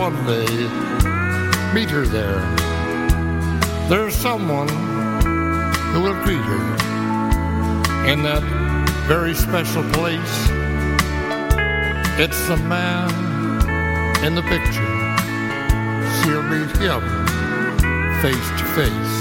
someday meet her there. There's someone who will greet her in that very special place. It's the man in the picture. She'll meet him face to face.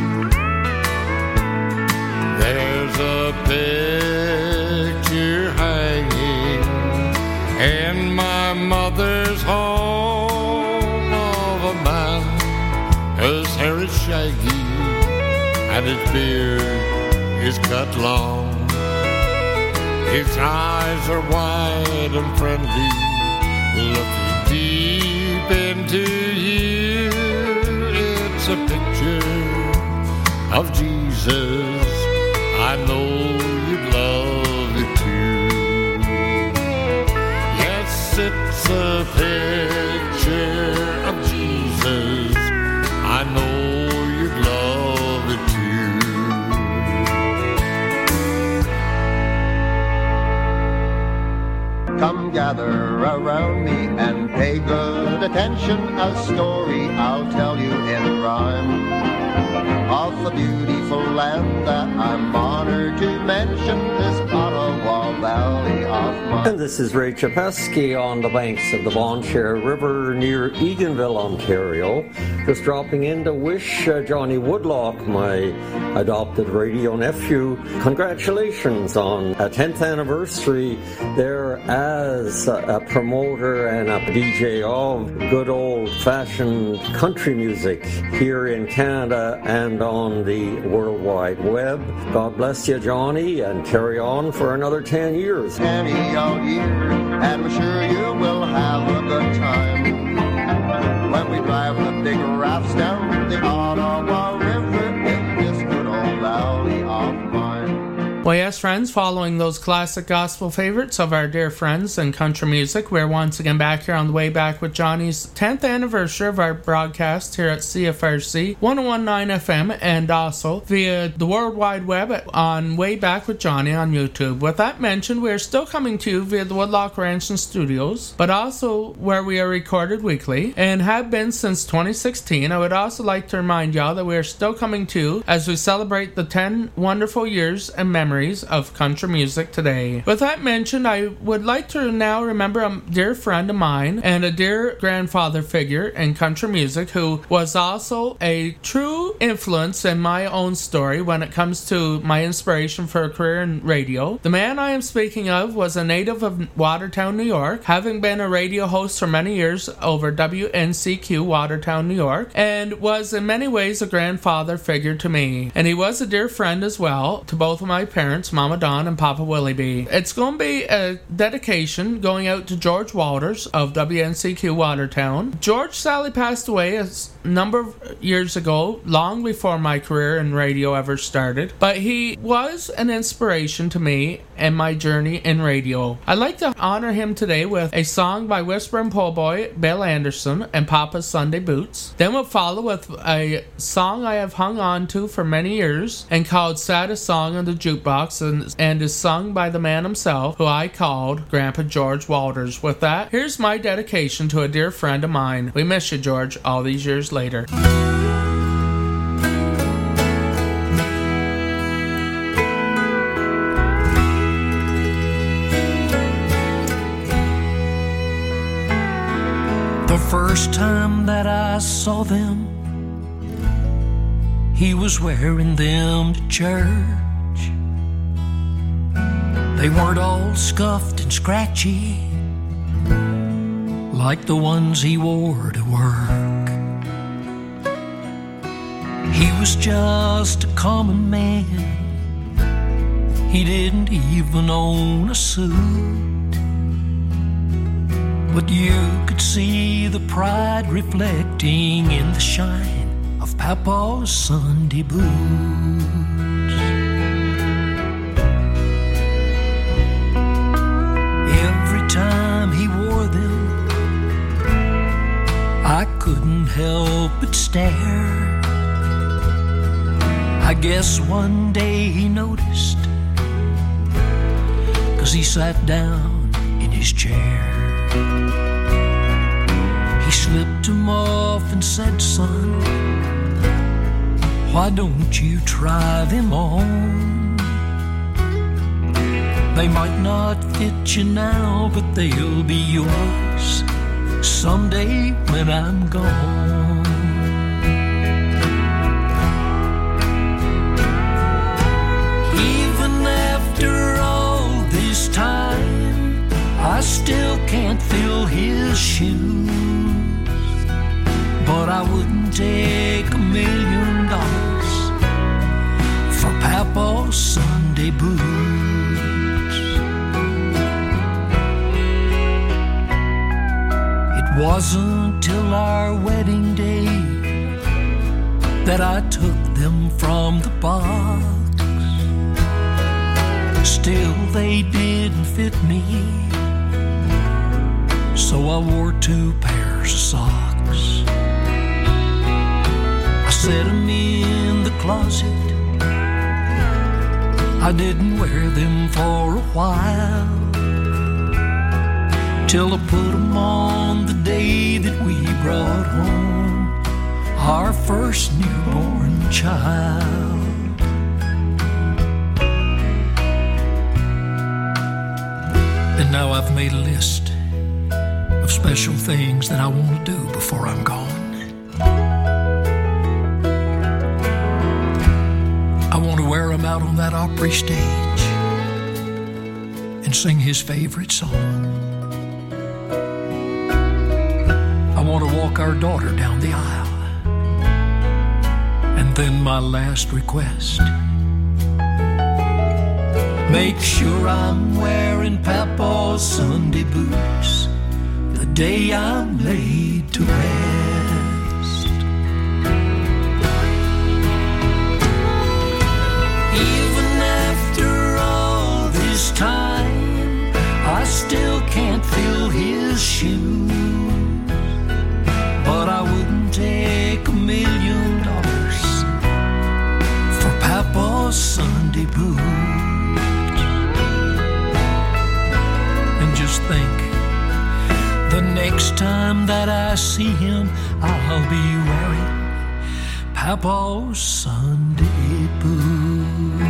There's a picture hanging in my mother's home of a man. His hair is shaggy and his beard is cut long. His eyes are wide and friendly, looking deep into you. It's a picture of Jesus. I know you'd love it too. Yes, it's a picture of Jesus. I know you'd love it too. Come gather around me and pay good attention. A story I'll tell you in rhyme of the beautiful land that I'm honored to mention, this Ottawa Valley of mine. And this is Ray Chapesky on the banks of the Bon Cher River near Eganville, Ontario. Just dropping in to wish Johnny Woodlock, my adopted radio nephew, congratulations on a 10th anniversary there as a promoter and a DJ of good old-fashioned country music here in Canada and on the World Wide Web. God bless you, Johnny, and carry on for another 10 years. Any old year, and I'm sure you will have a good time when we drive the big rafts down the Ottawa River in this good old valley of mine. Well, yes, friends, following those classic gospel favorites of our dear friends in country music, we're once again back here on the Way Back with Johnny's 10th anniversary of our broadcast here at CFRC 101.9 FM and also via the World Wide Web on Way Back with Johnny on YouTube. With that mentioned, we're still coming to you via the Woodlock Ranch and Studios, but also where we are recorded weekly and have been since 2016. I would also like to remind y'all that we are still coming to you as we celebrate the 10 wonderful years and memories of country music today. With that mentioned, I would like to now remember a dear friend of mine and a dear grandfather figure in country music who was also a true influence in my own story when it comes to my inspiration for a career in radio. The man I am speaking of was a native of Watertown, New York, having been a radio host for many years over WNCQ Watertown, New York, and was in many ways a grandfather figure to me. And he was a dear friend as well to both of my parents, Mama Dawn and Papa Willie B. It's going to be a dedication going out to George Walters of WNCQ Watertown. George sadly passed away a number of years ago, long before my career in radio ever started, but he was an inspiration to me and my journey in radio. I'd like to honor him today with a song by Whispering Po' Boy, Bill Anderson, and Papa's Sunday Boots. Then we'll follow with a song I have hung on to for many years and called Saddest Song on the Jukebox, and is sung by the man himself, who I called Grandpa George Walters. With that, here's my dedication to a dear friend of mine. We miss you, George, all these years later. The first time that I saw them, he was wearing them to church. They weren't all scuffed and scratchy like the ones he wore to work. He was just a common man. He didn't even own a suit, but you could see the pride reflecting in the shine of Papa's Sunday boots. Every time he wore them, I couldn't help but stare. I guess one day he noticed, 'cause he sat down in his chair. He slipped said, son, why don't you try them on? They might not fit you now, but they'll be yours someday when I'm gone. Even after all this time, I still can't fill his shoes, but I wouldn't take $1 million for Papa's Sunday boots. It wasn't till our wedding day that I took them from the box. Still, they didn't fit me, so I wore 2 pairs of socks. I set them in the closet. I didn't wear them for a while, till I put them on the day that we brought home our first newborn child. And now I've made a list of special things that I want to do before I'm gone. I want to wear him out on that Opry stage and sing his favorite song. I want to walk our daughter down the aisle. And then my last request, make sure I'm wearing Papa's Sunday boots the day I'm laid to rest. Even after all this time, I still can't fill his shoes, but I wouldn't take $1 million for Papa's Sunday boots. Just think, the next time that I see him, I'll be wearing Papa's Sunday boots.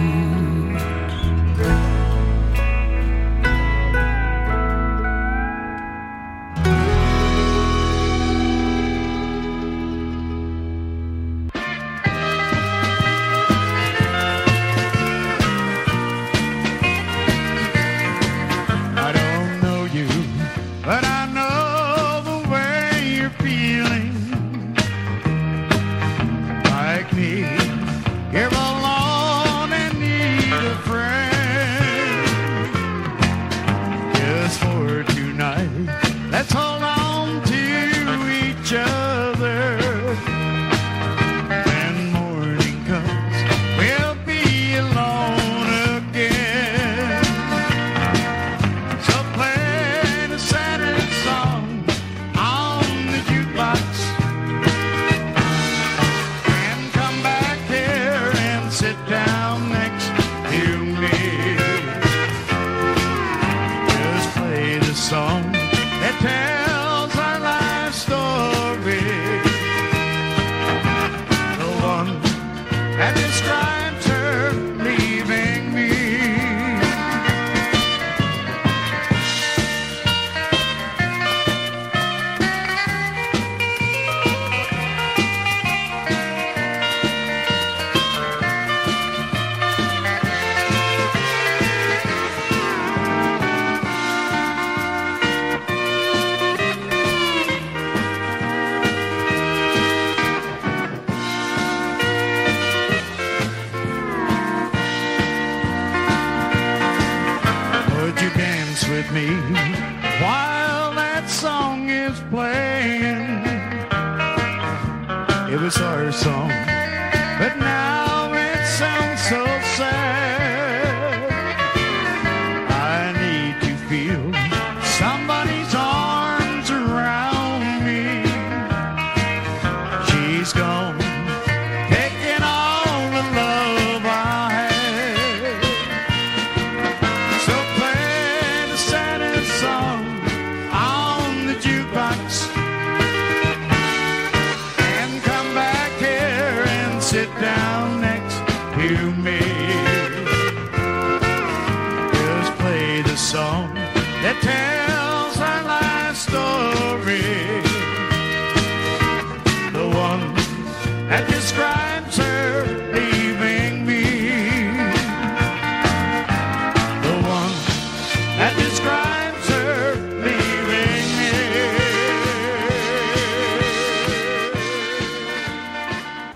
Song on the jukebox.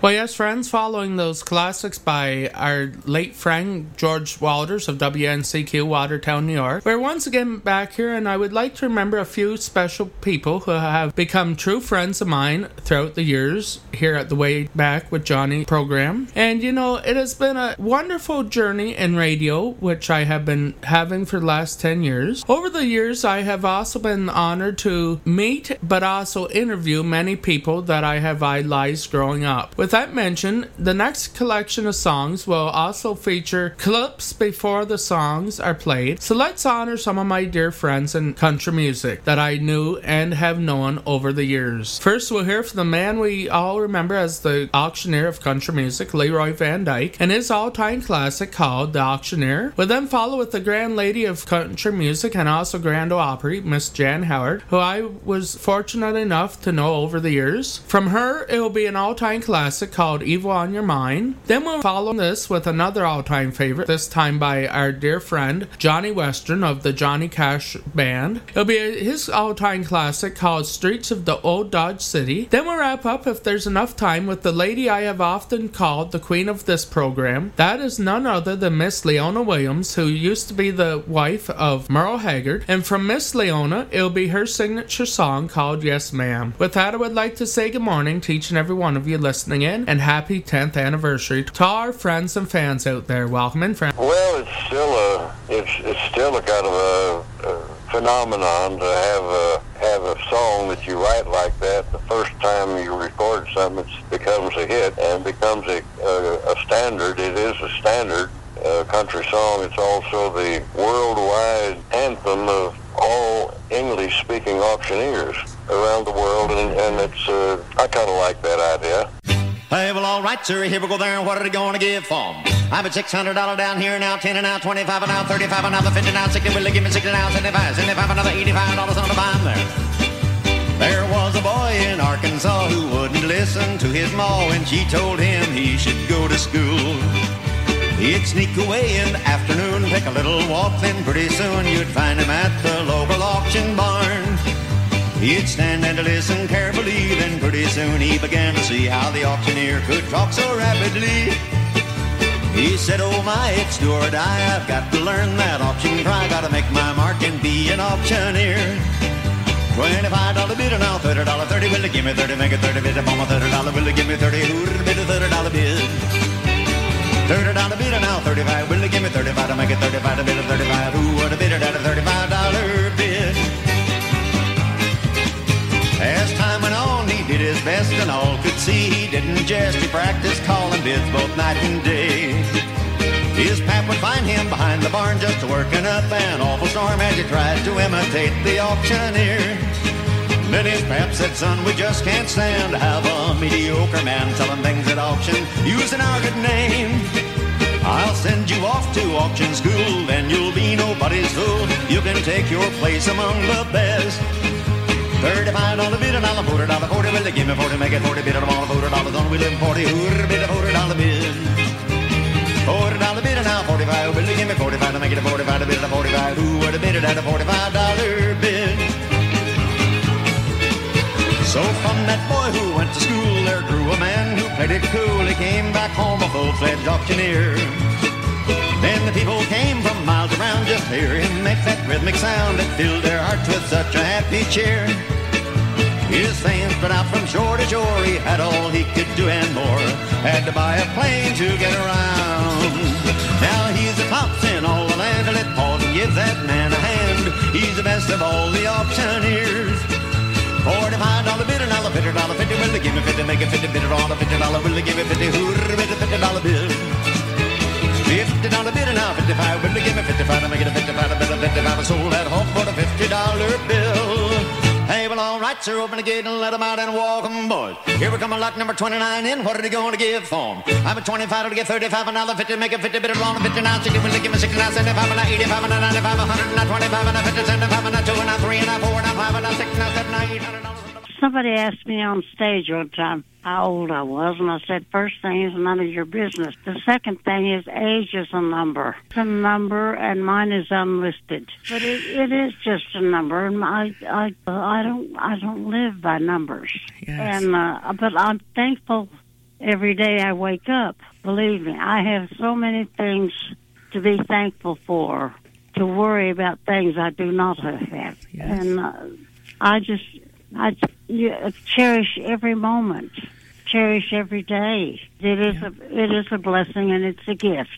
Well, yes, friends, following those classics by our late friend George Walters of WNCQ Watertown, New York, we're once again back here, and I would like to remember a few special people who have become true friends of mine throughout the years here at the Way Back with Johnny program. And you know, it has been a wonderful journey in radio, which I have been having for the last 10 years. Over the years, I have also been honored to meet but also interview many people that I have idolized growing up. With that mentioned, the next collection of songs will also feature clips before the songs are played. So let's honor some of my dear friends in country music that I knew and have known over the years. First, we'll hear from the man we all remember as the auctioneer of country music, Leroy Van Dyke, and his all-time classic called The Auctioneer. We'll then follow with the grand lady of country music and also Grand Ole Opry, Miss Jan Howard, who I was fortunate enough to know over the years. From her, it will be an all-time classic called Evil on Your Mind. Then we'll follow this with another all-time favorite, this time by our dear friend Johnny Western of the Johnny Cash Band. It'll be his all-time classic called Streets of the Old Dodge City. Then we'll wrap up, if there's enough time, with the lady I have often called the queen of this program. That is none other than Miss Leona Williams, who used to be the wife of Merle Haggard. And from Miss Leona, it'll be her signature song called Yes Ma'am. With that, I would like to say good morning to each and every one of you listening in, and happy 10th anniversary to all our friends and fans out there. Welcome in, friends. Well, it's still a kind of a phenomenon to have a song that you write like that. The first time you record something, it becomes a hit and becomes a standard. It is a standard country song. It's also the worldwide anthem of all English-speaking auctioneers around the world, and it's I kind of like that idea. Hey, well, all right, sir, here we go there, and what are they going to give for 'em? I'm at $600 down here now, 10 and now, 25 and now, 35 and now, 50 now, 60, will they give me 60 now, 75, 75, another $85 on the vine there. There was a boy in Arkansas who wouldn't listen to his ma when she told him he should go to school. He'd sneak away in the afternoon, take a little walk, then pretty soon you'd find him at the local auction barn. He'd stand and listen carefully, then pretty soon he began to see how the auctioneer could talk so rapidly. He said, oh my, it's do or die, I've got to learn that auction cry, gotta make my mark and be an auctioneer. $25 bid and now $30, 30, will they give me 30, make it 30 bid upon my $30, will they give me 30, who'd bid a $30 bid? $30 bid and now 35, will they give me 35 to make it 35 to bid a 35, who would have bid it at a $35 bid? As time went on, he did his best, and all could see he didn't jest. He practiced calling bids both night and day. His pap would find him behind the barn just working up an awful storm as he tried to imitate the auctioneer. Then his pap said, son, we just can't stand to have a mediocre man selling things at auction using our good name. I'll send you off to auction school, then you'll be nobody's fool. You can take your place among the best. $35 bid and I'll $40, 40, will they give me 40, make it 40 bid and I'm $40 on, we live 40, who'd bid a $40 bid? $40 bid and now 45, will they give me 45 to make it a 45 bid and a 45, who would have bid it at a $45 bid? So from that boy who went to school, there grew a man who played it cool. He came back home a full-fledged auctioneer. Then the people came from miles around just to hear him make that rhythmic sound that filled their hearts with such a happy cheer. His fame spread out from shore to shore. He had all he could do and more. Had to buy a plane to get around. Now he's the tops in all the land. Let pause and give that man a hand. He's the best of all the auctioneers. $45 bid and now $50, 50, will they give me 50, make it 50 bid on a $50, will they give me 50, who'd bid a $50 bid? $50 bid and now 55, will they give me 55 to make it a 55, a bid of 55, I sold that home for a $50 bill. Hey, well, all right, sir, open the gate and let them out and walk 'em, boys. Here we come on lot number 29 in, what are they going to give for 'em? I'm at 25 to get 35, another 50, make it 50, bid it on a 59, 60, will they give me 69, 75, and 85, and 95, 100, and 25, and 50, 75, and 2, and 3, and 4, and 5, and 6, and 7, and 800. Somebody asked me on stage one time how old I was, and I said, first thing is none of your business. The second thing is age is a number. It's a number, and mine is unlisted. But it is just a number, and I don't live by numbers. Yes. And but I'm thankful every day I wake up. Believe me, I have so many things to be thankful for, to worry about things I do not have. Yes. And I cherish every moment, cherish every day. It is a blessing and it's a gift.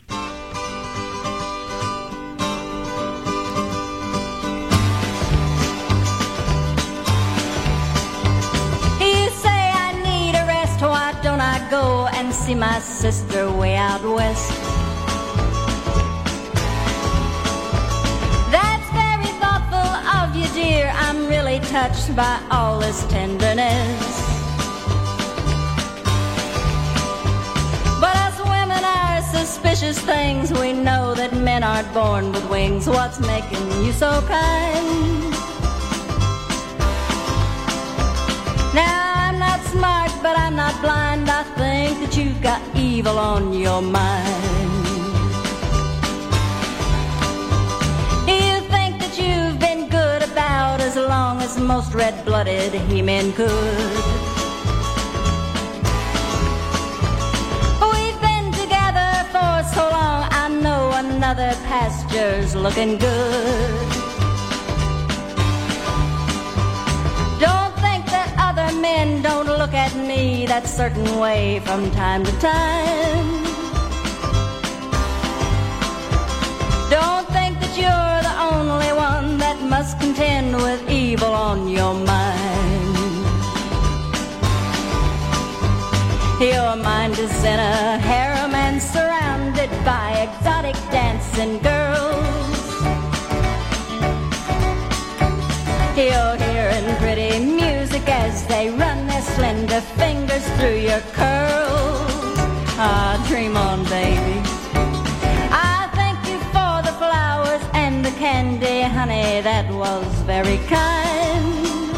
Don't I go and see my sister way out west? That's very thoughtful of you, dear. I'm really touched by all this tenderness. But us women are suspicious things. We know that men aren't born with wings. What's making you so kind? Now, I'm not smart, but I'm not blind. I think that you've got evil on your mind. You think that you've been good about as long as most red-blooded he-men could. We've been together for so long, I know another pasture's looking good. Other men don't look at me that certain way from time to time. Don't think that you're the only one that must contend with evil on your mind. Your mind is in a harem and surrounded by exotic dancing girls. You're hearing pretty music as they run their slender fingers through your curls. Ah, dream on, baby. I thank you for the flowers and the candy, honey, that was very kind.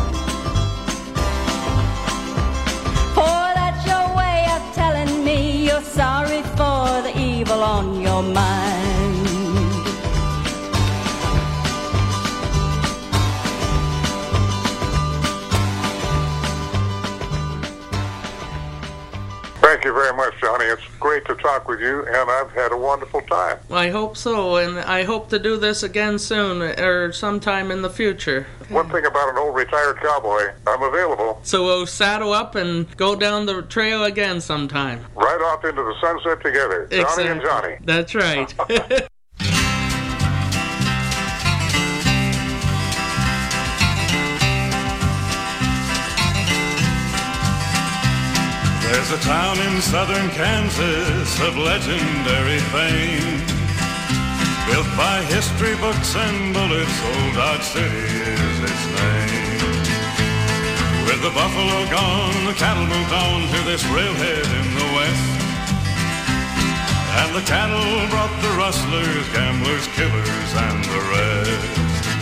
For that's your way of telling me you're sorry for the evil on your mind. Thank you very much, Johnny. It's great to talk with you, and I've had a wonderful time. I hope so, and I hope to do this again soon, or sometime in the future. One thing about an old retired cowboy, I'm available. So we'll saddle up and go down the trail again sometime. Right off into the sunset together, Johnny Exactly. and Johnny. That's right. There's a town in southern Kansas of legendary fame, built by history books and bullets. Old Dodge City is its name. With the buffalo gone, the cattle moved on to this railhead in the west, and the cattle brought the rustlers, gamblers, killers, and the rest.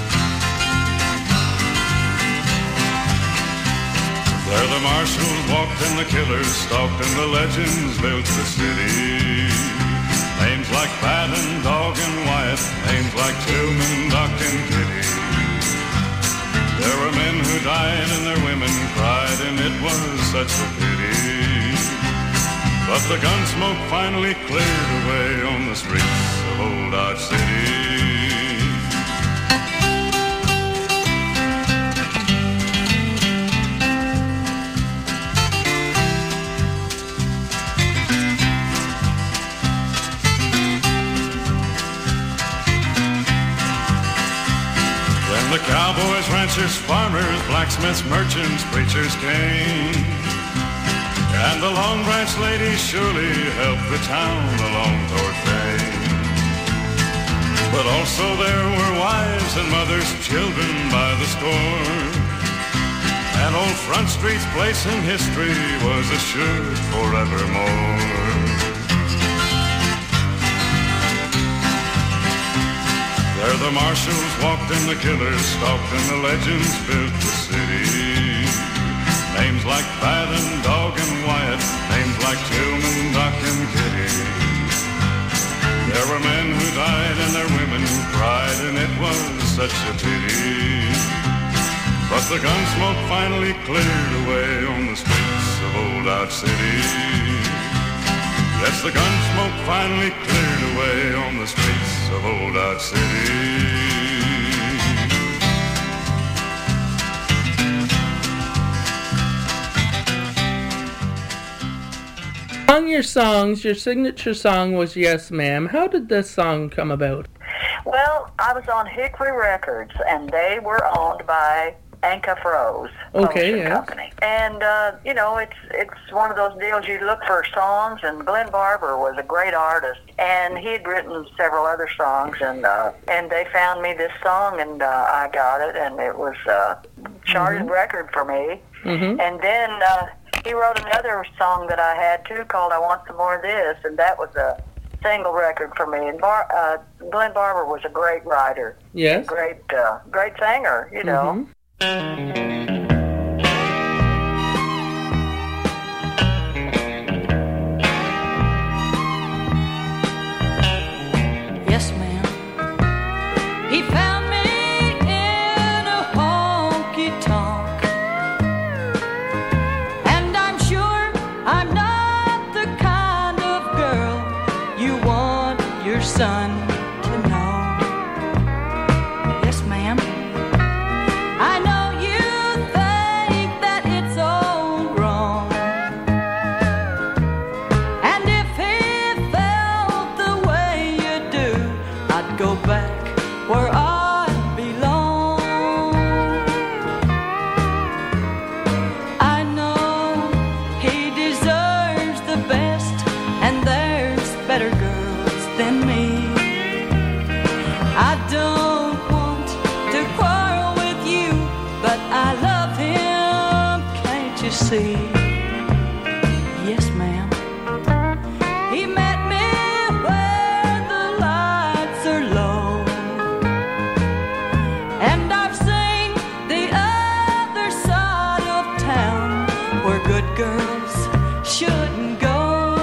There the marshals walked and the killers stalked, and the legends built the city. Names like Patton, Dog, and Wyatt, names like Tillman, Doc, and Kitty. There were men who died and their women cried, and it was such a pity. But the gun smoke finally cleared away on the streets of Old Dodge City. The cowboys, ranchers, farmers, blacksmiths, merchants, preachers came, and the Long Branch ladies surely helped the town along toward fame. But also there were wives and mothers, children by the score, and old Front Street's place in history was assured forevermore. There the marshals walked and the killers stalked, and the legends built the city. Names like Patton, Dog, and Wyatt, names like Tillman, Doc, and Kitty. There were men who died and their women who cried, and it was such a pity. But the gun smoke finally cleared away on the streets of of Old Dodge City. Yes, the gun smoke finally cleared away on the streets of Old Dodge City. Among your songs, your signature song was Yes Ma'am. How did this song come about? Well, I was on Hickory Records, and they were owned by Anka Froze publishing company. And, you know, it's one of those deals you look for songs, and Glenn Barber was a great artist, and he had written several other songs, and they found me this song, and I got it, and it was a charted record for me. Mm-hmm. And then he wrote another song that I had, too, called I Want Some More of This, and that was a single record for me. And Glenn Barber was a great writer. Yes. Great singer, you know. Yes, ma'am. He found me in a honky-tonk, and I'm sure I'm not the kind of girl you want your son to know. Yes, ma'am. I know you think that it's all wrong, and if he felt the way you do, I'd go back where I belong. I know he deserves the best, and there's better girls than me. I don't want to quarrel with you, but I love him, can't you see? Yes, ma'am. He met me where the lights are low, and I've seen the other side of town where good girls shouldn't go.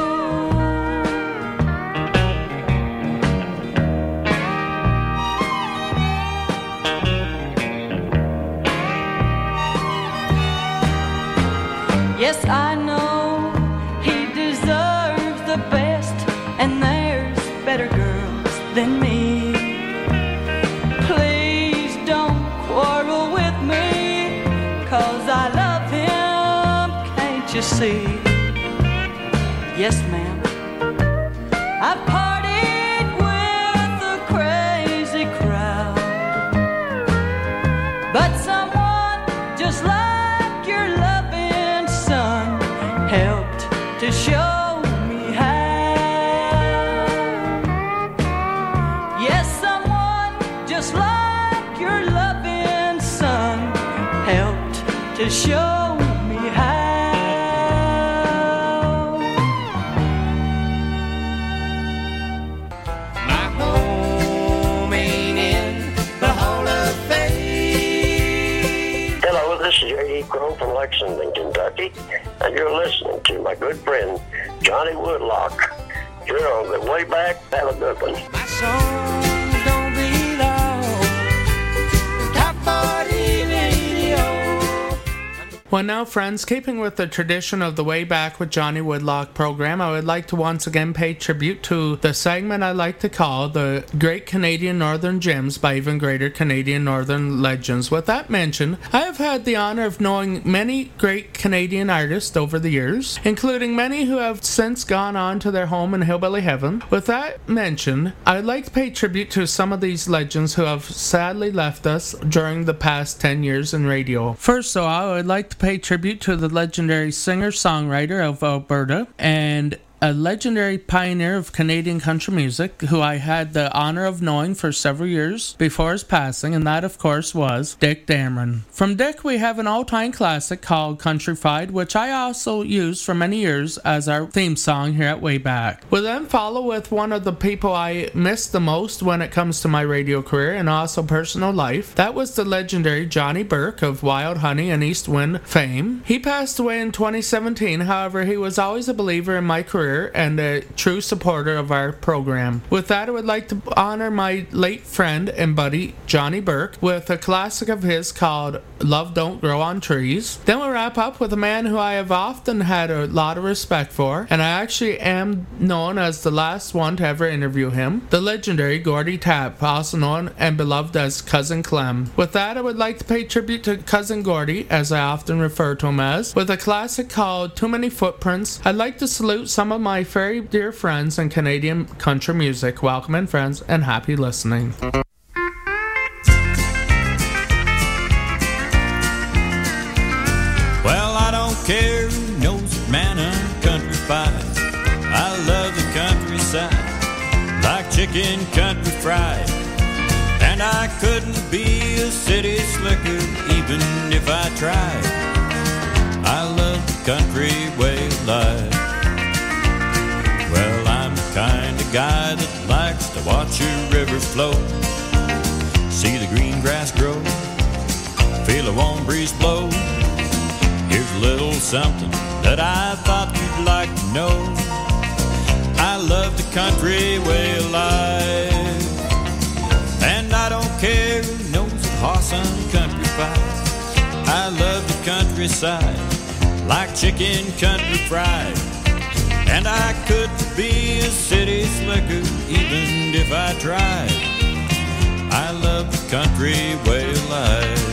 Yes, I know he deserves the best, and there's better girls than me. Please don't quarrel with me, 'cause I love him, can't you see? Yes, ma'am. I've partied with a crazy crowd, but someone just like your loving son helped to show me how. Yes, someone just like your loving son helped to show me how. My home ain't in the Hall of Fame. Hello, this is J.E. Crow from Lexington, Kentucky, and you're listening to my good friend, Johnny Woodlock. You're on the way back. Have a good one. My songs don't belong to top 40 radio. Well, now, friends, keeping with the tradition of the Way Back with Johnny Woodlock program, I would like to once again pay tribute to the segment I like to call the Great Canadian Northern Gems by Even Greater Canadian Northern Legends. With that mentioned, I have had the honor of knowing many great Canadian artists over the years, including many who have since gone on to their home in Hillbilly Heaven. With that mentioned, I would like to pay tribute to some of these legends who have sadly left us during the past 10 years in radio. First of all, I would like to pay tribute to the legendary singer-songwriter of Alberta and a legendary pioneer of Canadian country music who I had the honor of knowing for several years before his passing, and that of course was Dick Dameron. From Dick we have an all-time classic called Countryfied, which I also used for many years as our theme song here at Way Back. We'll then follow with one of the people I miss the most when it comes to my radio career and also personal life. That was the legendary Johnny Burke of Wild Honey and East Wind fame. He passed away in 2017, however he was always a believer in my career career and a true supporter of our program. With that, I would like to honor my late friend and buddy Johnny Burke with a classic of his called Love Don't Grow on Trees. Then we'll wrap up with a man who I have often had a lot of respect for, and I actually am known as the last one to ever interview him, the legendary Gordy Tapp, also known and beloved as Cousin Clem. With that, I would like to pay tribute to Cousin Gordy, as I often refer to him as, with a classic called Too Many Footprints. I'd like to salute some of my very dear friends in Canadian country music. Welcome in, friends, and happy listening. Well, I don't care who knows it, man, I'm country fied. I love the countryside, like chicken country fried. And I couldn't be a city slicker, even if I tried. I love the country way of life. Well, I'm the kind of guy that likes to watch a river flow, see the green grass grow, feel a warm breeze blow. Here's a little something that I thought you'd like to know. I love the country way of life, and I don't care who knows it, hoss on country fight. I love the countryside, like chicken country fried. And I couldn't be a city slicker, even if I tried. I love the country way of life.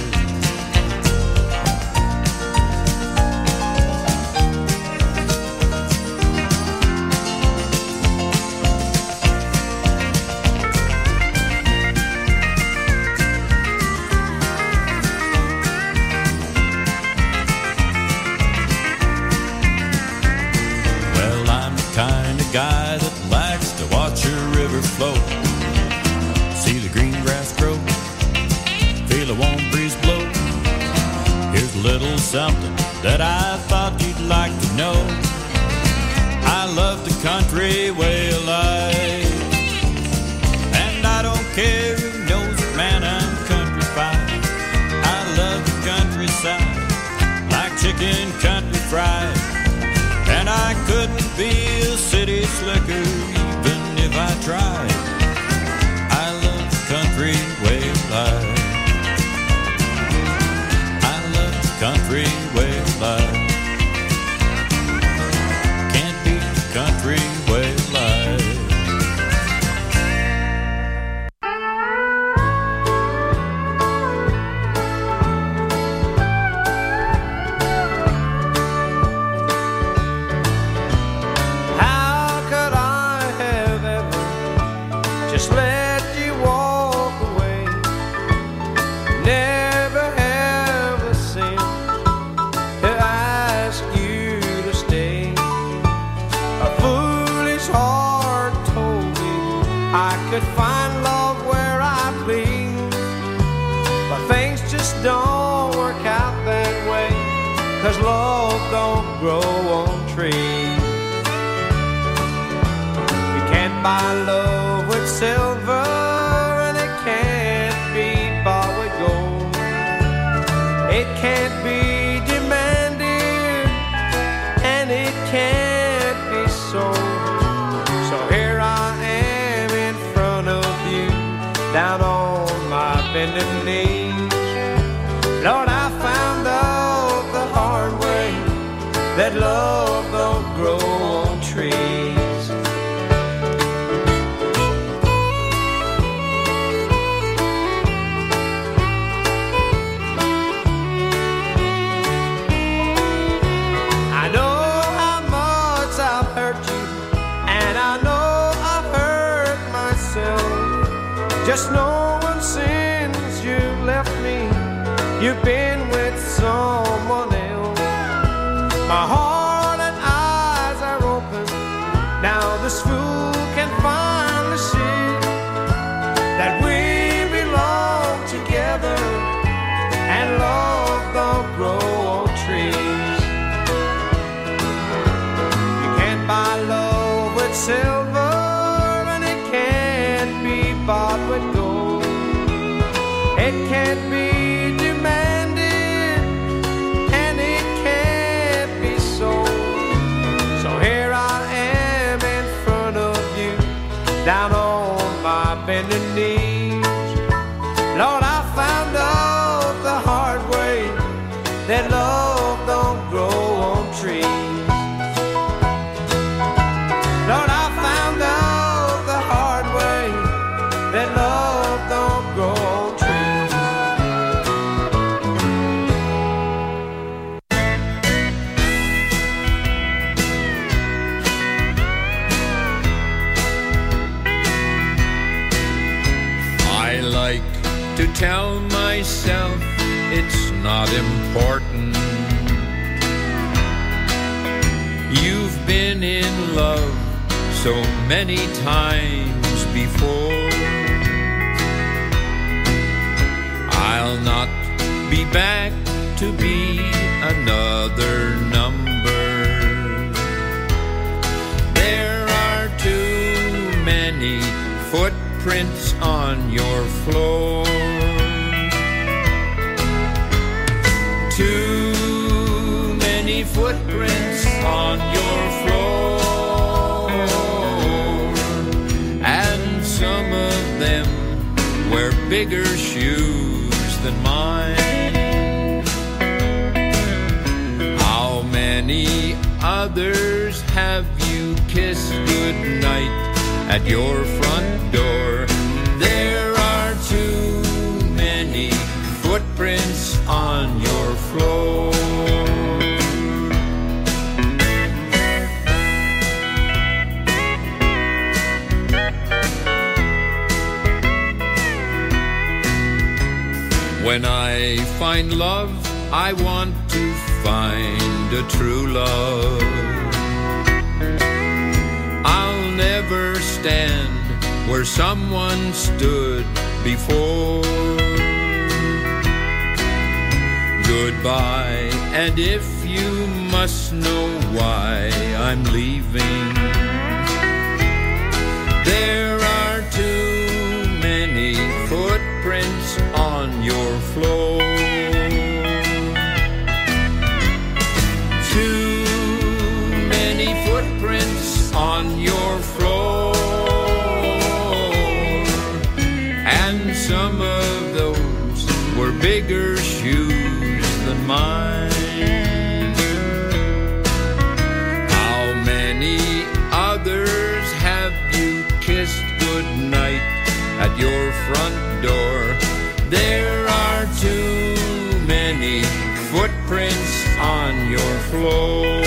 Guy that likes to watch a river flow, see the green grass grow, feel a warm breeze blow. Here's a little something that I thought you'd like to know. I love the country way of life, and I don't care who knows it, man, I'm country fine. I love the countryside, like chicken country fried. And I couldn't be a city slicker, even if I tried. I love the country way of life. I love the country way of life. Can't beat the country way of life. Find love where I please, but things just don't work out that way, 'cause love don't grow on trees. You can't buy love with silver, and it can't be bought with gold. It can't be demanded, and it can't be sold. So here I am in front of you, down on my bended knees. Lord, I found out the hard way that love don't grow on trees. I know how much I've hurt you, and I know I've hurt myself. Just knowing since you left me, you've been with someone else. My heart and eyes are open, now this fool can finally see that we belong together, and love don't grow on trees. You can't buy love with silver, and it can't be bought with gold. It can't be demanded, and it can't be sold. So here I am down on my bending knees. Lord, I found out the hard way that love don't grow on trees. Lord, I found out the hard way that love don't grow on I like to tell myself it's not important. You've been in love so many times before. I'll not be back to be another number. There are too many footprints on your floor. Too many footprints on your floor, and some of them wear bigger shoes than mine. How many others have you kissed goodnight at your front door? There are too many footprints on your floor. When I find love, I want to find a true love. I'll never stand where someone stood before. Goodbye, and if you must know why I'm leaving, there are too many footprints on your floor. Too many footprints on your floor, and some of those were bigger shoes than mine. How many others have you kissed goodnight at your front door? There are too many footprints on your floor.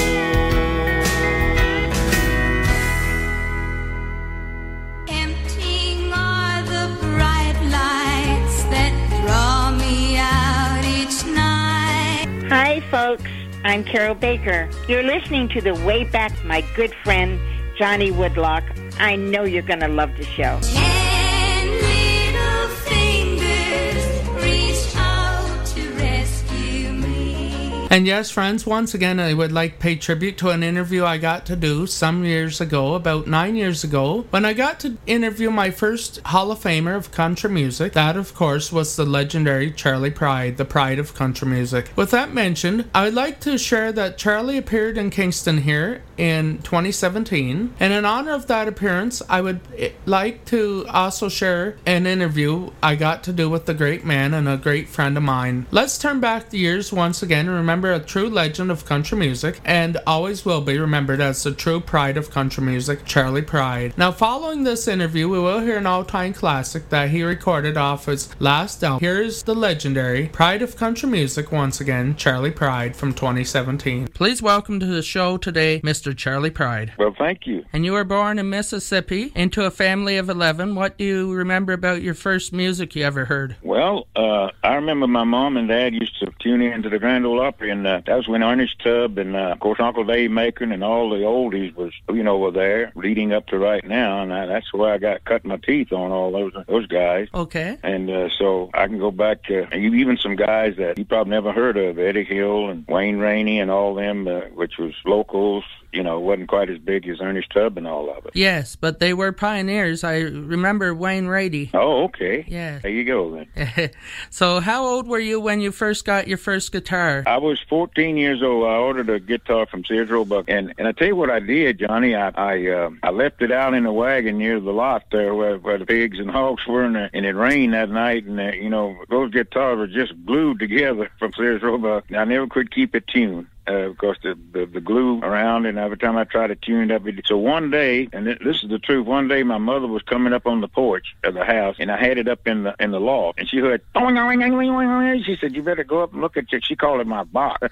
Emptying are the bright lights that draw me out each night. Hi, folks. I'm Carol Baker. You're listening to the Way Back, my good friend, Johnny Woodlock. I know you're going to love the show. 10 little fingers reach out to rescue me. And yes, friends, once again, I would like to pay tribute to an interview I got to do some years ago, about 9 years ago, when I got to interview my first Hall of Famer of country music. That, of course, was the legendary Charley Pride, the pride of country music. With that mentioned, I would like to share that Charlie appeared in Kingston here in 2017, and in honor of that appearance, I would like to also share an interview I got to do with the great man and a great friend of mine. Let's turn back the years once again and remember a true legend of country music, and always will be remembered as the true pride of country music, Charley Pride. Now, following this interview, we will hear an all-time classic that he recorded off his last album. Here's the legendary Pride of Country Music once again, Charley Pride from 2017. Please welcome to the show today, Mr. Charley Pride. Well, thank you. And you were born in Mississippi into a family of 11. What do you remember about your first music you ever heard? Well, I remember my mom and dad used to tune in to the Grand Ole Opry, and that was when Ernest Tubb and, of course, Uncle Dave Macon and all the oldies was, were there leading up to right now, and that's where I got cut my teeth on all those guys. Okay. And so I can go back to even some guys that you probably never heard of, Eddie Hill and Wayne Rainey and all them, which was locals, you know, wasn't quite as big as Ernest Tubb and all of it. Yes, but they were pioneers. I remember Wayne Rady. Oh, okay. Yes. There you go, then. So how old were you when you first got your first guitar? I was 14 years old. I ordered a guitar from Sears Roebuck, and I tell you what I did, Johnny. I left it out in the wagon near the lot there where the pigs and hogs were, and it rained that night, and you know, those guitars were just glued together from Sears Roebuck. I never could keep it tuned. Of course, the glue around, and every time I tried to tune it up, so one day, and this is the truth, one day my mother was coming up on the porch of the house, and I had it up in the loft, and she heard, she said, you better go up and look at it. She called it my box.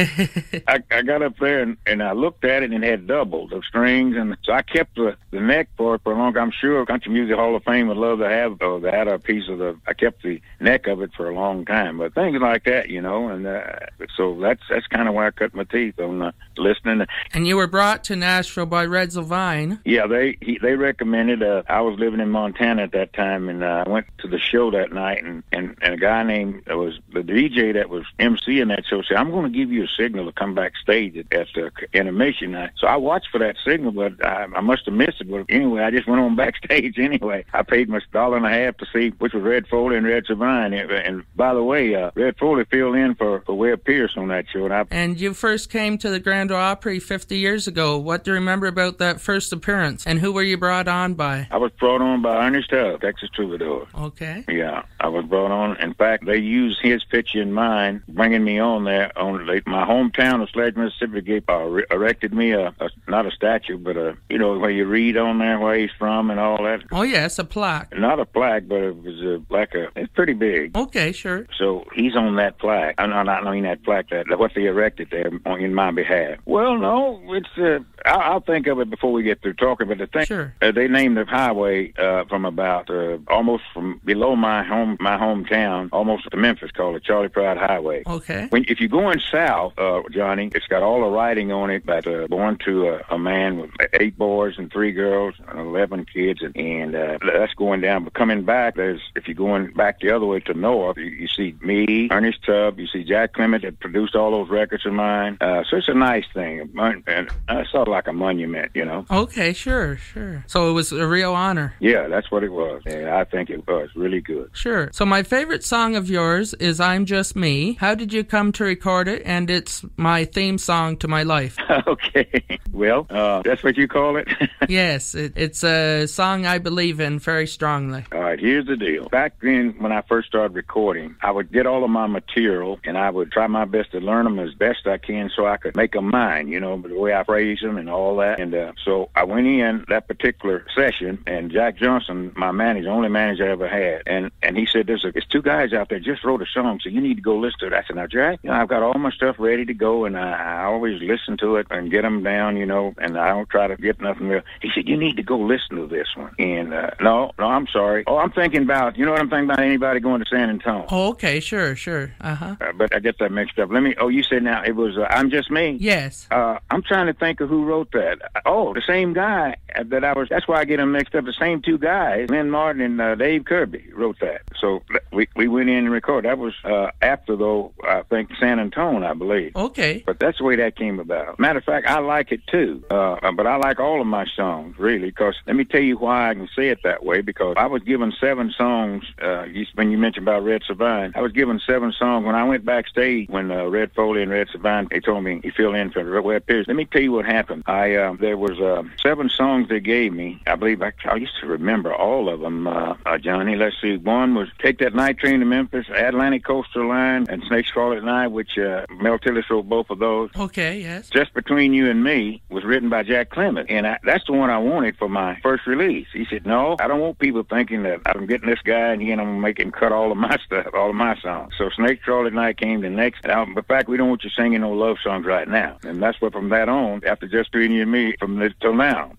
I got up there, and I looked at it, and it had double the strings, and so I kept the neck for it for a long time. I'm sure Country Music Hall of Fame would love to have that a piece of I kept the neck of it for a long time, but things like that, you know, and so that's kind of where I cut my teeth on listening. And you were brought to Nashville by Red Zylvine. Yeah, they recommended. I was living in Montana at that time, and I went to the show that night, and a guy named was the DJ that was emceeing that show said, "I'm going to give you a signal to come backstage at the intermission." So I watched for that signal, but I must have missed it. But anyway, I just went on backstage anyway. I paid my $1.50 to see which was Red Foley and Red Zylvine. And by the way, Red Foley filled in for Webb Pierce on that show, and you first came to the Grand Ole Opry 50 years ago. What do you remember about that first appearance, and who were you brought on by? I was brought on by Ernest Tubb, Texas Troubadour. Okay. Yeah, I was brought on. In fact, they used his picture in mine, bringing me on there. My hometown of Sledge, Mississippi, erected me not a statue, but you know, where you read on there where he's from and all that. Oh yes, a plaque. Not a plaque, but it was it's pretty big. Okay, sure. So he's on that plaque. I mean that plaque, that what they erected there in my behalf. Well, no, it's I'll think of it before we get through talking. But the thing, sure. They named the highway from about almost from below my hometown, almost to Memphis, called the Charlie Pride Highway. Okay. If you're going south, Johnny, it's got all the writing on it that born to a man with 8 boys and 3 girls and 11 kids, and that's going down. But coming back, if you're going back the other way to north, you see me, Ernest Tubb, you see Jack Clement that produced all those records of mine. So it's a nice thing, and it's sort of like a monument, you know. Okay, sure. So it was a real honor. Yeah, that's what it was. Yeah, I think it was really good. Sure. So my favorite song of yours is I'm Just Me. How did you come to record it? And it's my theme song to my life. Okay. Well, that's what you call it? Yes, it's a song I believe in very strongly. All right, here's the deal. Back then, when I first started recording, I would get all of my material, and I would try my best to learn them as best I can so I could make them mine, you know, the way I phrase them and all that. And so I went in that particular session, and Jack Johnson, my manager, only manager I ever had, and he said, there's 2 guys out there just wrote a song, so you need to go listen to it. I said, now, Jack, you know, I've got all my stuff ready to go, and I always listen to it and get them down, you know, and I don't try to get nothing real. He said, you need to go listen to this one. And no, I'm sorry. Oh, I'm thinking about, you know what I'm thinking about, anybody going to San Antonio. Oh, okay, sure. Uh-huh. But I get that mixed up. You said now it was I'm Just Me? Yes. I'm trying to think of who wrote that. Oh, the same guy that's why I get them mixed up. The same 2 guys, Lynn Martin and Dave Kirby, wrote that. So we went in and recorded. That was after, though, I think San Antonio, I believe. Okay. But that's the way that came about. Matter of fact, I like it too. But I like all of my songs, really, because let me tell you why I can say it that way, because I was given 7 songs, when you mentioned about Red Zylvine, I was given 7 songs. When I went backstage, when Red Foley and Red Zylvine, they told me, he filled in for Webb Pierce. Let me tell you what happened. There was 7 songs they gave me. I believe I used to remember all of them, Johnny. Let's see. One was Take That Night Train to Memphis, Atlantic Coastal Line, and Snake Scarlet Night, which Mel Tillis wrote both of those. Okay, yes. Just Between You and Me was written by Jack Clement, and that's the one I wanted for my first release. He said, no, I don't want people thinking that I'm getting this guy and I'm going to make him cut all of my stuff, all of my songs. So Snake Scarlet Night came the next album. In fact, we don't want you singing no love songs right now. And that's what from that on, after Just Between You and Me, from this till now. But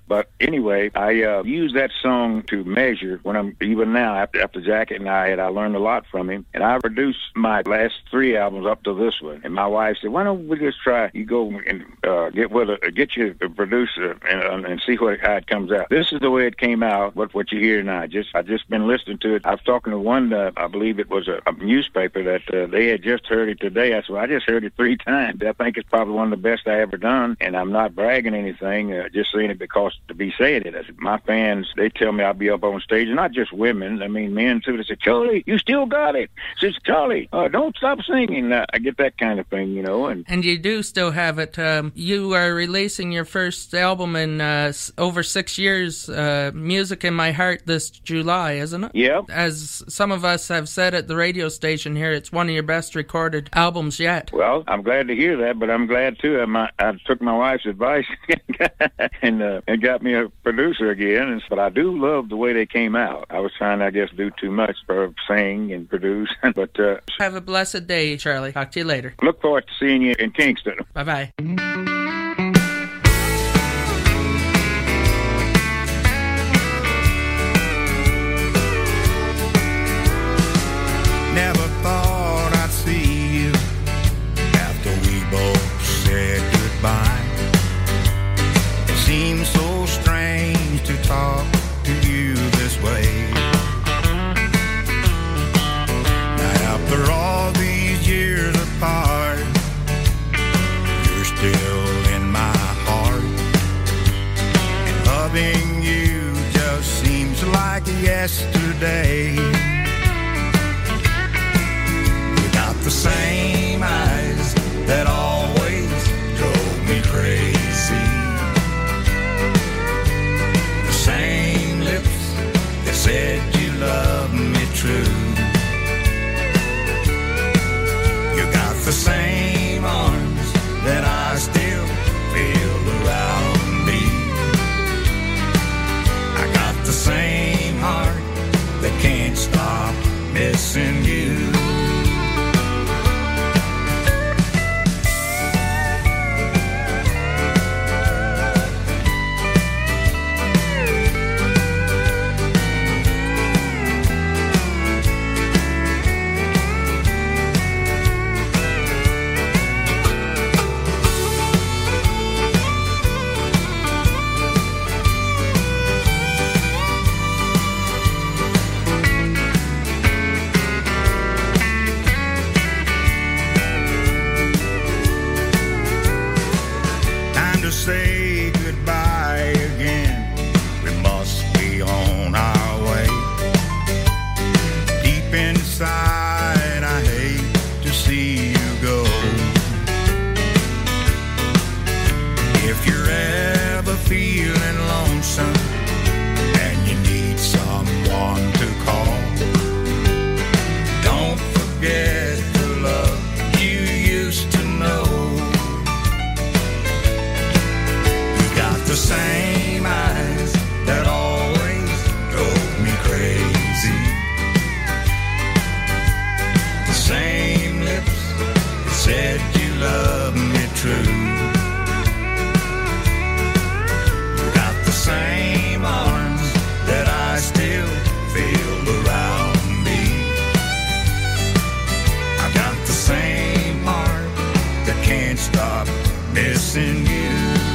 anyway, I use that song to measure when I'm, even now, after Jacket and I learned a lot from him. And I produced my last 3 albums up to this one. And my wife said, why don't we just try, you go and get you a producer and see how it comes out. This is the way it came out, what you hear now. I just been listening to it. I was talking to one, I believe it was a newspaper that they had just heard it today. I said, I just heard it 3 times. I think it's probably one of the best I ever done. And I'm not bragging anything, just saying it because to be saying it. I said, my fans, they tell me I'll be up on stage, and not just women, I mean men too. They say, Charlie, you still got it. Says, Charlie, don't stop singing. I get that kind of thing, you know. And you do still have it. You are releasing your first album in over 6 years, Music in My Heart, this July, isn't it? Yep. As some of us have said at the radio station here, it's one of your best recorded albums yet. Well, I'm glad to hear that, but I'm glad too. I took my wife's advice and got me a producer again. But I do love the way they came out. I was trying, I guess, do too much for sing and produce. But have a blessed day, Charlie. Talk to you later. Look forward to seeing you in Kingston. Bye-bye. Never thought I'd see you after we both said goodbye. It seems so strange to talk to you this way. Now after all these years apart, you're still in my heart. And loving you just seems like yesterday. The same eyes that always drove me crazy. The same lips that said you loved me true. You got the same arms that I still feel around me. I got the same heart that can't stop missing you. Say goodbye again. We must be on our way. Deep inside, I hate to see you go. If you're ever feeling lonesome and you need someone to call, don't forget the love you used to know. The same eyes that always drove me crazy. The same lips that said you loved me true. You got the same arms that I still feel around me. I got the same heart that can't stop missing you.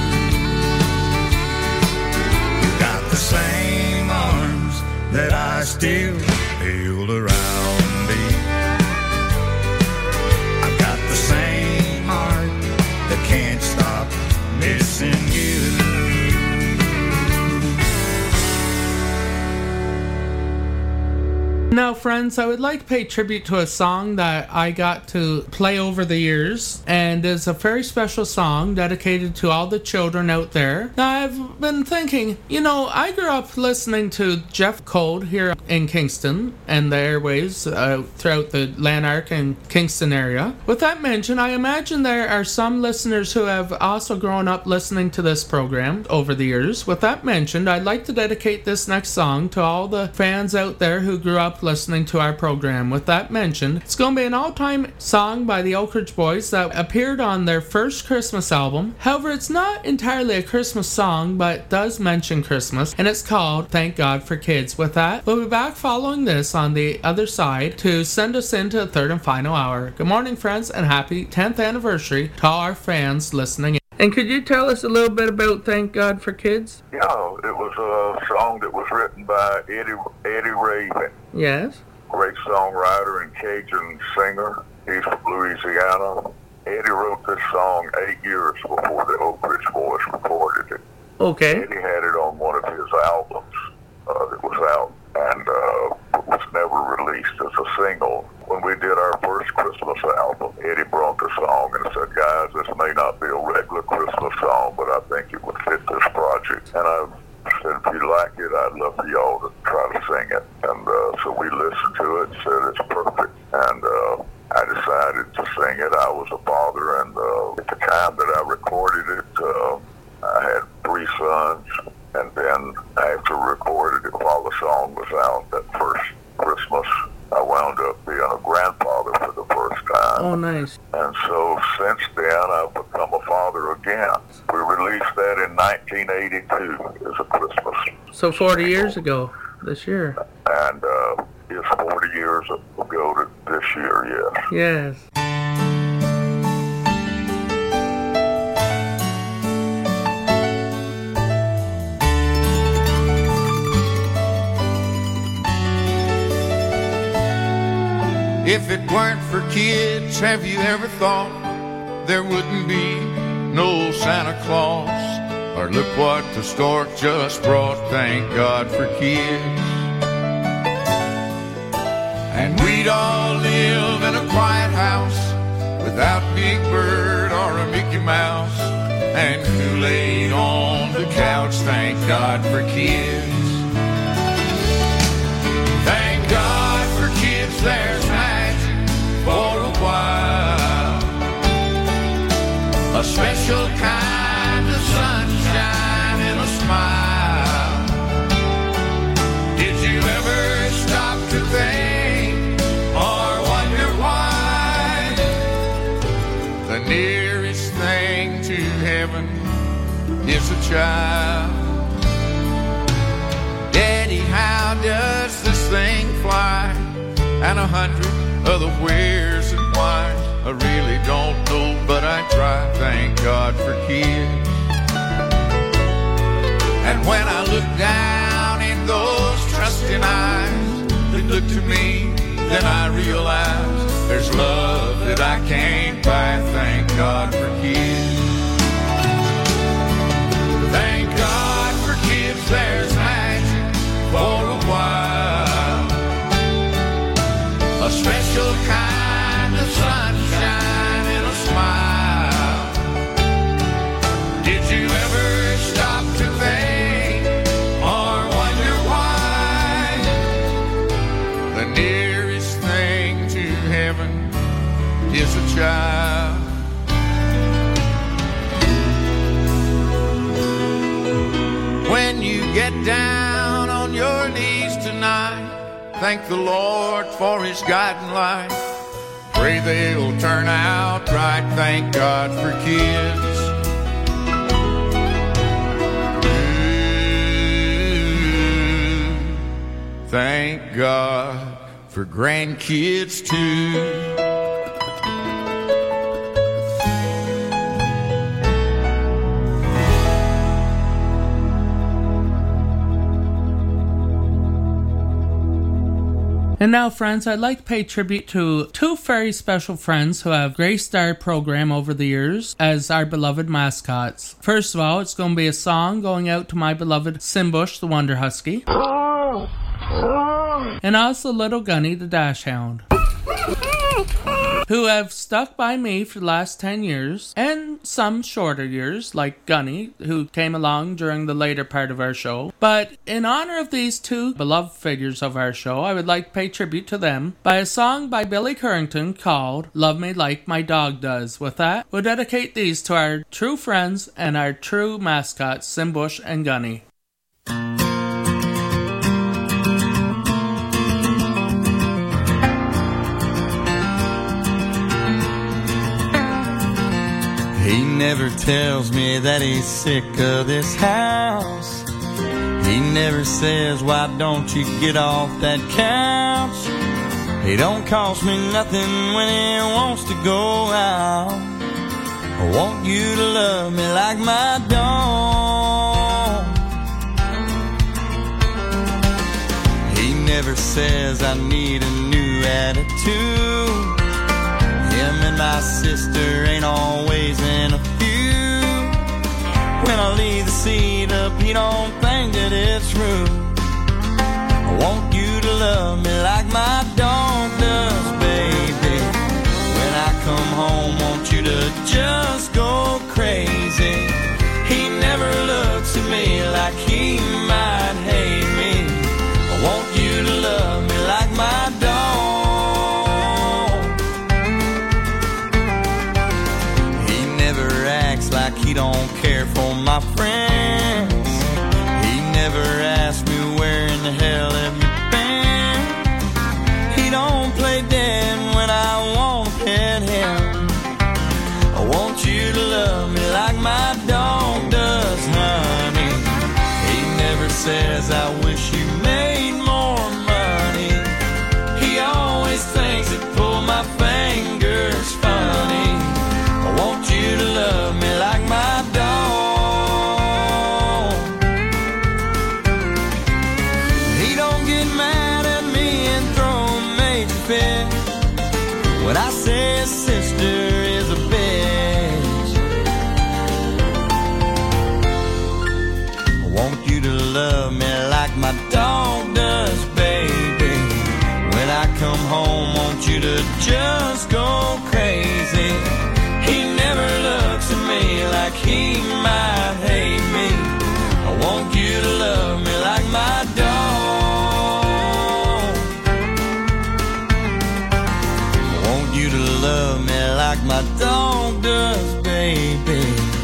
Same arms that I still feel around me. I've got the same heart that can't stop missing you. Now, friends, I would like to pay tribute to a song that I got to play over the years, and is a very special song dedicated to all the children out there. Now, I've been thinking, I grew up listening to Jeff Cold here in Kingston and the airways throughout the Lanark and Kingston area. With that mentioned, I imagine there are some listeners who have also grown up listening to this program over the years. With that mentioned, I'd like to dedicate this next song to all the fans out there who grew up listening to our program. With that mentioned, it's going to be an all-time song by the Oak Ridge Boys that appeared on their first Christmas album. However, it's not entirely a Christmas song, but it does mention Christmas, and it's called Thank God for Kids. With that, we'll be back following this on the other side to send us into the third and final hour. Good morning, friends, and happy 10th anniversary to all our fans listening in. And could you tell us a little bit about Thank God for Kids? Yeah, it was a song that was written by Eddie Raven. Yes. Great songwriter and Cajun singer. He's from Louisiana. Eddie wrote this song 8 years before the Oak Ridge Boys recorded it. Okay. Eddie had it on one of his albums that was out and was never released as a single. When we did our first Christmas album, Eddie brought the song and said, guys, this may not be a regular Christmas song, but I think it would fit this project. And I said, if you like it, I'd love for y'all to try to sing it. And so we listened to it and said it's perfect. And I decided to sing it. I was a father, and at the time that I recorded it, I had 3 sons. And then after recorded it, while the song was out, that first Christmas, I wound up being a grandfather for the first time. Oh, nice. And so since then, I've become a father again. We released that in 1982 as a Christmas. So 40 years ago, this year. And it's 40 years ago to this year, yes. Yes. If it weren't for kids, have you ever thought there wouldn't be no Santa Claus? Or look what the stork just brought, thank God for kids. And we'd all live in a quiet house without Big Bird or a Mickey Mouse, and Kool-Aid on the couch, thank God for kids. Thank God for kids, there's magic for a while, a special kind of sunshine and a smile. Did you ever stop to think or wonder why the nearest thing to heaven is a child? Daddy, how does this thing fly? And 100 other wheres and whys. I really don't know, but I try. Thank God for kids. And when I look down in those trusting eyes that look to me, then I realize there's love that I can't buy. Thank God for kids. Thank God for kids, there's magic for a while, a special kind of sunshine and a smile. Did you ever stop to think or wonder why the nearest thing to heaven is a child? When you get down on your knees tonight, thank the Lord for his guiding light. Pray they'll turn out right. Thank God for kids. Thank God for grandkids too. And now, friends, I'd like to pay tribute to 2 very special friends who have graced our program over the years as our beloved mascots. First of all, it's going to be a song going out to my beloved Simbush, the Wonder Husky, and also little Gunny, the Dash Hound, who have stuck by me for the last 10 years, and some shorter years, like Gunny, who came along during the later part of our show. But in honor of these 2 beloved figures of our show, I would like to pay tribute to them by a song by Billy Currington called Love Me Like My Dog Does. With that, we'll dedicate these to our true friends and our true mascots, Simbush and Gunny. never tells me that he's sick of this house. He never says, why don't you get off that couch? He don't cost me nothing when he wants to go out. I want you to love me like my dog. He never says I need a new attitude. Him and my sister ain't always in a feud. When I leave the seat up, he don't think that it's rude. I want you to love me like my dog does, baby. When I come home, want you to just go crazy. He never looks at me like he might hate me. I want you to love me like my dog. He never acts like he don't care for my friends. He never asks me where in the hell have you been. He don't play dead when I want to pet him. I want you to love me like my dog does, honey. He never says I wish you made more money. He always thinks it pull my fingers funny. I want you to love me like my dog. He don't get mad at me and throw a major fit when I say his sister is a bitch. I want you to love me like my dog does, baby. When I come home, want you to just go crazy. He never looks at me like he might hate me. I want you to love me like my dog. I want you to love me like my dog does, baby.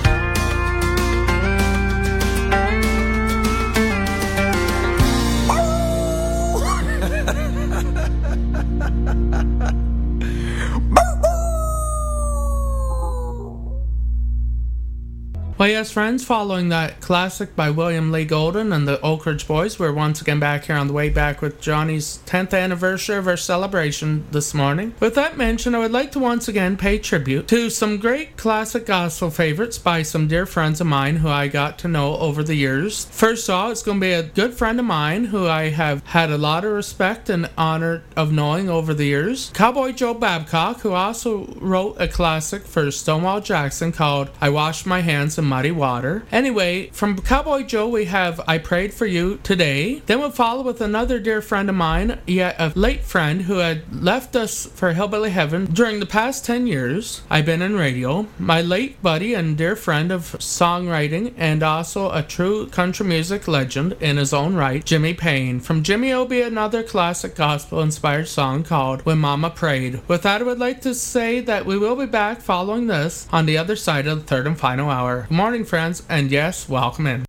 Well, yes, friends, following that classic by William Lee Golden and the Oak Ridge Boys, we're once again back here on the way back with Johnny's 10th anniversary of our celebration this morning. With that mentioned, I would like to once again pay tribute to some great classic gospel favorites by some dear friends of mine who I got to know over the years. First off, it's going to be a good friend of mine who I have had a lot of respect and honor of knowing over the years. Cowboy Joe Babcock, who also wrote a classic for Stonewall Jackson called I Wash My Hands in Muddy Water. Anyway, from Cowboy Joe we have I Prayed For You Today. Then we'll follow with another dear friend of mine, yet a late friend who had left us for Hillbilly Heaven during the past 10 years. I've been in radio. My late buddy and dear friend of songwriting and also a true country music legend in his own right, Jimmy Payne. From Jimmy will be another classic gospel inspired song called When Mama Prayed. With that, I would like to say that we will be back following this on the other side of the third and final hour. Good morning, friends, and yes, welcome in.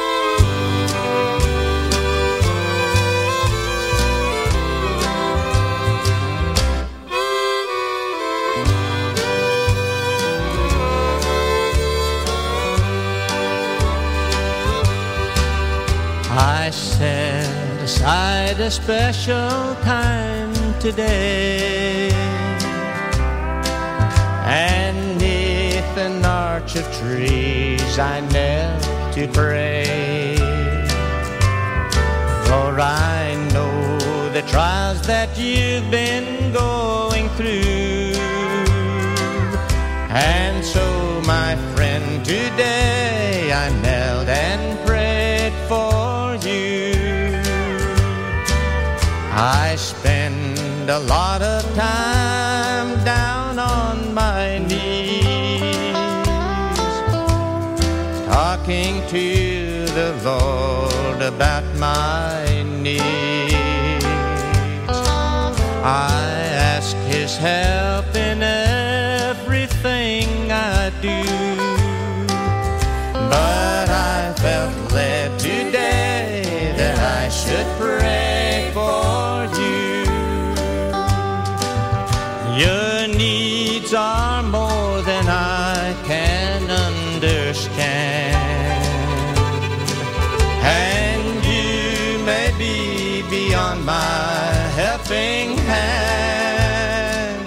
I set aside a special time today, and neath an arch of trees I knelt to pray. For I know the trials that you've been going through, and so my friend today I knelt and prayed for you. I spend a lot of time down on my knees, talking to the Lord about my needs. I ask His help in everything I do, but I felt led today that I should pray for you. Your needs are more than I can understand. And you may be beyond my helping hand,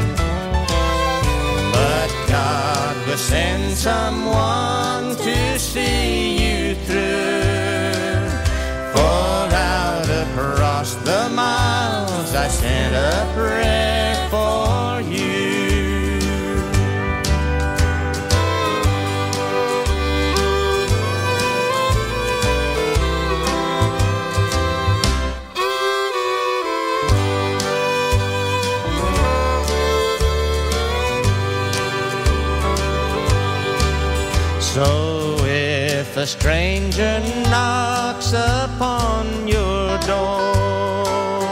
but God will send someone to see you through. For out across the miles I sent a prayer for you. So if a stranger knocks upon your door,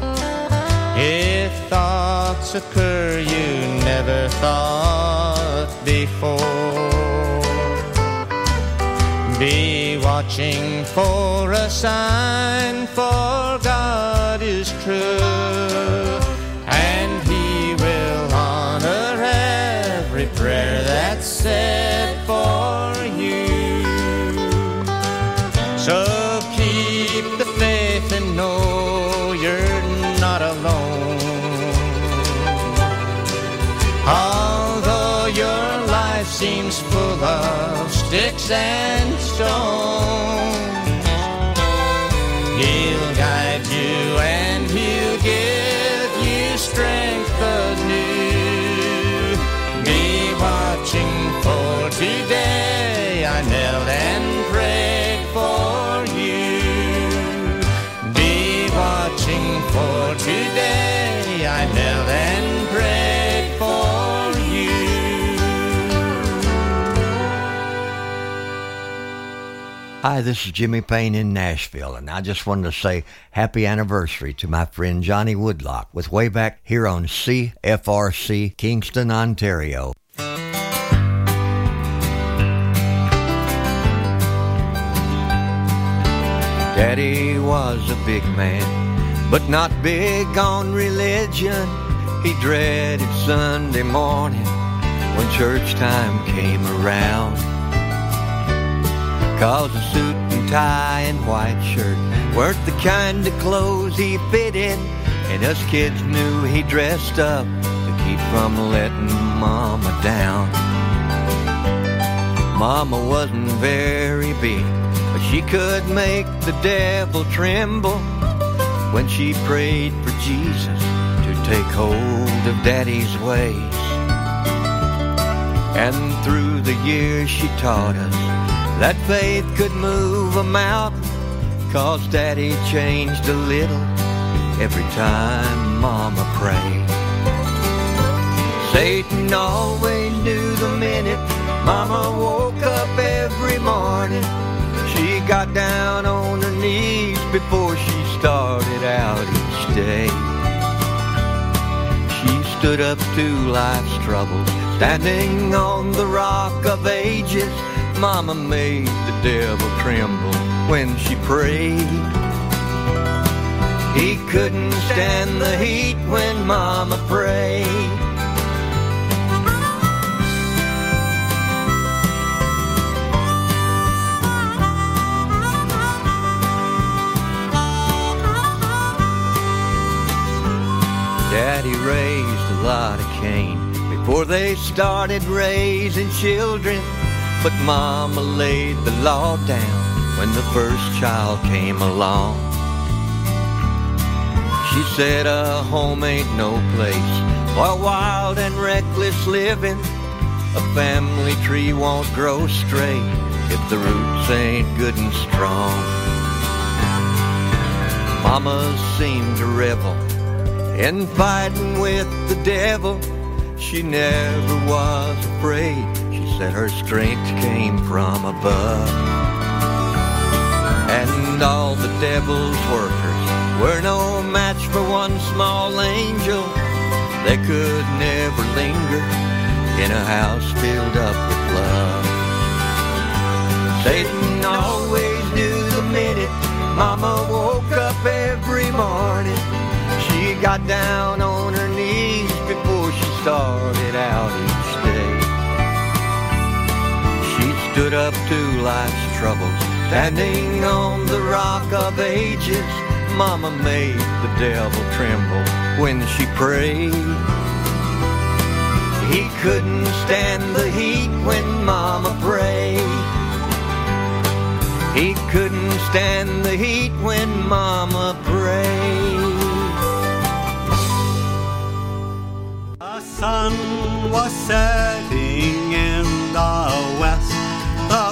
if thoughts occur you never thought before, be watching for a sign, for God is true, and He will honor every prayer that's said for you. So keep the faith and know you're not alone. Although your life seems full of sticks and stones, He'll guide you and He'll give you strength anew. Be watching for today, I knelt and prayed for you. Be watching for today, I knelt and prayed for you. Hi, this is Jimmy Payne in Nashville, and I just wanted to say happy anniversary to my friend Johnny Woodlock with way back here on CFRC, Kingston, Ontario. Daddy was a big man, but not big on religion. He dreaded Sunday morning when church time came around, 'cause a suit and tie and white shirt weren't the kind of clothes he fit in, and us kids knew he dressed up to keep from letting Mama down. Mama wasn't very big, but she could make the devil tremble when she prayed for Jesus to take hold of Daddy's ways. And through the years she taught us that faith could move a mountain, 'cause Daddy changed a little every time Mama prayed. Satan always knew the minute Mama woke up every morning, she got down on her knees before she started out each day. She stood up to life's troubles, standing on the rock of ages. Mama made the devil tremble when she prayed. He couldn't stand the heat when Mama prayed. Daddy raised a lot of Cain before they started raising children, but Mama laid the law down when the first child came along. She said a home ain't no place for wild and reckless living. A family tree won't grow straight if the roots ain't good and strong. Mama seemed to revel in fighting with the devil. She never was afraid. She said her strength came from above. And all the devil's workers were no match for one small angel. They could never linger in a house filled up with love. Satan always knew the minute Mama woke up every morning, she got down on her knees before she started out each day. She'd stood up to life's troubles. Standing on the rock of ages, Mama made the devil tremble when she prayed. He couldn't stand the heat when Mama prayed. He couldn't stand the heat when Mama prayed. The sun was set